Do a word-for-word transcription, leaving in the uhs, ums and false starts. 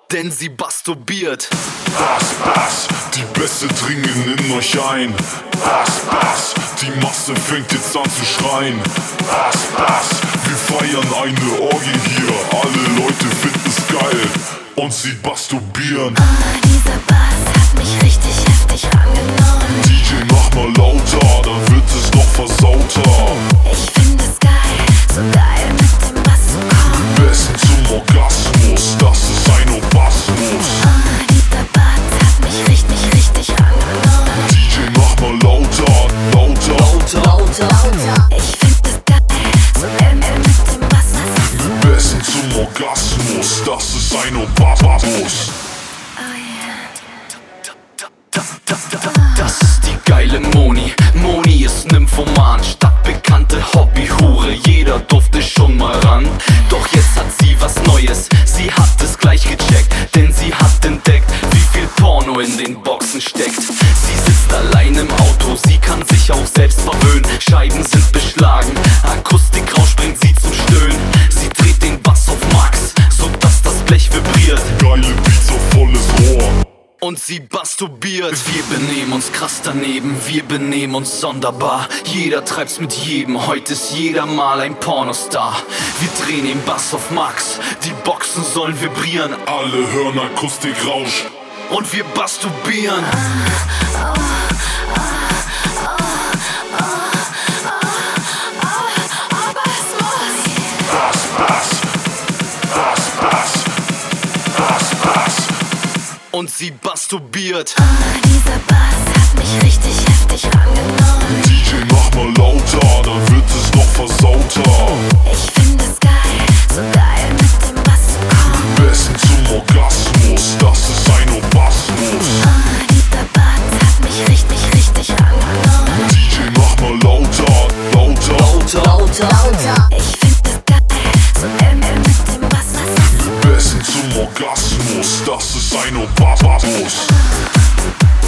denn sie masturbiert. Bass, Bass, die Bässe dringen in euch ein. Bass, Bass, die Masse fängt jetzt an zu schreien. Bass, Bass, wir feiern eine Orgie hier. Alle Leute finden's geil und sie masturbieren. Oh, dieser Bass hat mich richtig heftig rangenommen. D J, mach mal lauter, dann wird es noch versauter. Ich find es geil, so geil mit dem Bass zu kommen. Besten zum Orgasmus, das ist ein Orgasmus. Oh, dieser Bass hat mich richtig, richtig rangenommen. D J, mach mal lauter, lauter, Lauter, Lauter, lauter. Ich find es geil, so geil mit dem Bass. Besten zum Orgasmus, das ist ein Orgasmus. Oh yeah. Das ist die geile Moni. Moni ist Nymphoman, stadtbekannte Hobbyhure. Jeder durfte schon mal ran. Doch jetzt hat sie was Neues. Sie hat es gleich gecheckt, denn sie hat entdeckt, wie viel Porno in den Boxen steckt. Sie sitzt allein im Auto, sie kann sich auch selbst verwöhnen. Scheiben sind beschlagen, Akustikrausch bringt sie zum Stöhnen. Sie dreht den Bass auf Max, sodass das Blech vibriert. Geile Beats auf volles Rohr. Und sie masturbiert. Wir benehmen uns krass daneben, wir benehmen uns sonderbar. Jeder treibt's mit jedem, heute ist jeder mal ein Pornostar. Wir drehen den Bass auf Max, die Boxen sollen vibrieren. Alle hören Akustikrausch. Und wir masturbieren. Bass, Bass, Bass, Bass, Bass, Bass. Und sie masturbiert. Oh, dieser Bass hat mich richtig heftig rangenommen. D J, mach mal lauter, dann wird es noch versauter. Ich find es geil, so geil mit dem Bass zu kommen. Besten zum Orgasmus, das ist ein Orgasmus. Oh, dieser Bass hat mich richtig, richtig rangenommen. D J, mach mal lauter, lauter, Lauter, Lauter, lauter. Ich find es geil, so geil mit dem Bass. Besten zum Orgasmus, das ist ein Orgasmus.